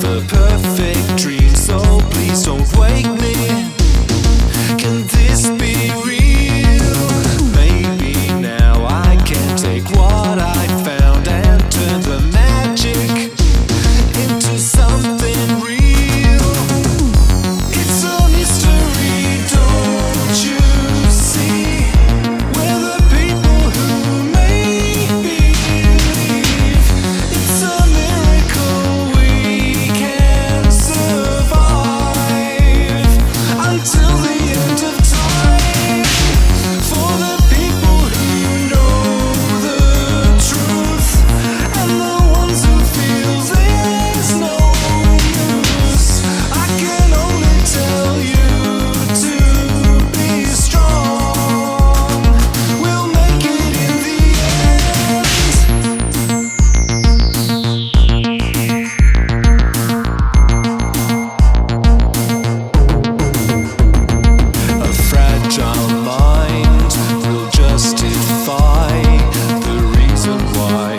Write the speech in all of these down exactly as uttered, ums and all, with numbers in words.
another perfect dream, so please don't wake me. Can this be real? Maybe now I can take what I found and turn the magic into something real. It's a mystery, don't you see? We're the people who make believe. It's a miracle we can survive until the end of time. For the people who know the truth and the ones who feel there's no use, I can only tell you to be strong. We'll make it in the end. A fragile mind will justify the reason why.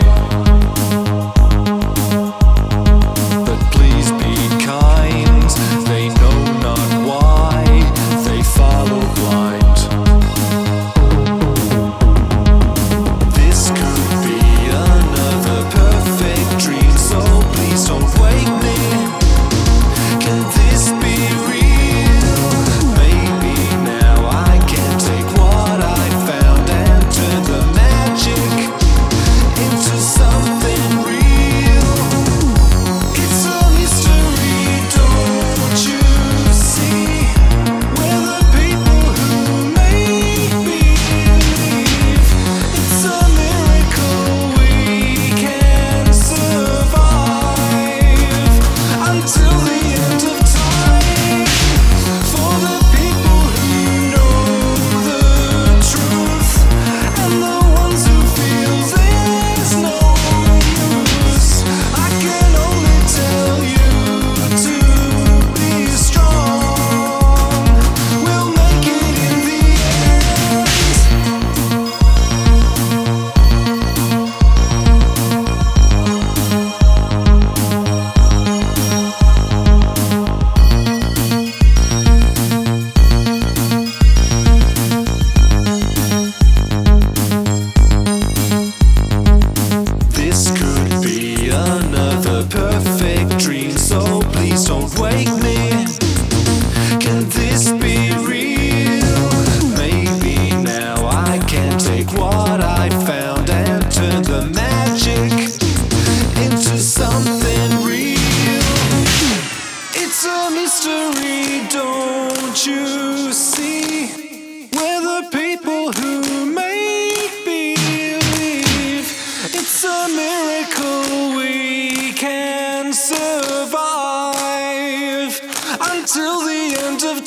But please be kind, they know not why they follow blind. This could be another perfect dream, so please don't wake me. Can this be real? Maybe now I can take what I found and turn the magic into something real. It's a mystery, don't you see? We're the people who make believe. It's a miracle we can survive until the end of time. For the people who know the truth and the ones who feel there's no use, I can only tell you to be strong. We'll make it in the end. This could be another perfect dream, so please don't wake me. Can this be real? Maybe now I can take what I found and turn the magic into something real. It's a mystery, don't you see? We're the people who make believe. It's a miracle we can survive until the end of